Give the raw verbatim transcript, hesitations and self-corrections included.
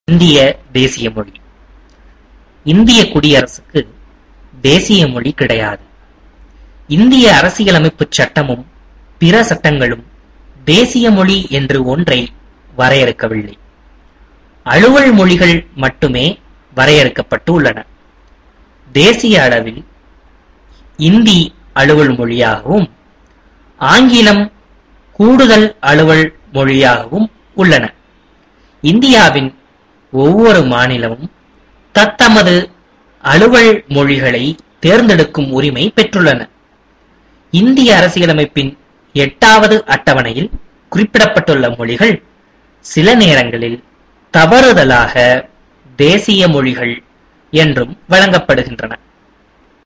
இந்திய தேசிய மொழி. இந்திய குடியரசுக்கு தேசிய மொழி கிடையாது. இந்திய அரசியலமைப்பு சட்டமும் பிற சட்டங்களும் தேசிய மொழி என்று ஒன்றை வரையறுக்கவில்லை. அலுவல் மொழிகள் மட்டுமே வரையறுக்கப்பட்டு உள்ளன. தேசிய அளவில் இந்தி அலுவல் மொழியாகவும் ஆங்கிலம் கூடுதல் அலுவல் மொழியாகவும் உள்ளன. இந்தியாவின் ஒவ்வொரு மாநிலமும் தத்தமது அலுவல் மொழிகளை தேர்ந்தெடுக்கும் உரிமை பெற்றுள்ளன. இந்திய அரசியலமைப்பின் எட்டாவது அட்டவணையில் குறிப்பிடப்பட்டுள்ள மொழிகள் சில நேரங்களில் தவறுதலாக தேசிய மொழிகள் என்றும் வழங்கப்படுகின்றன.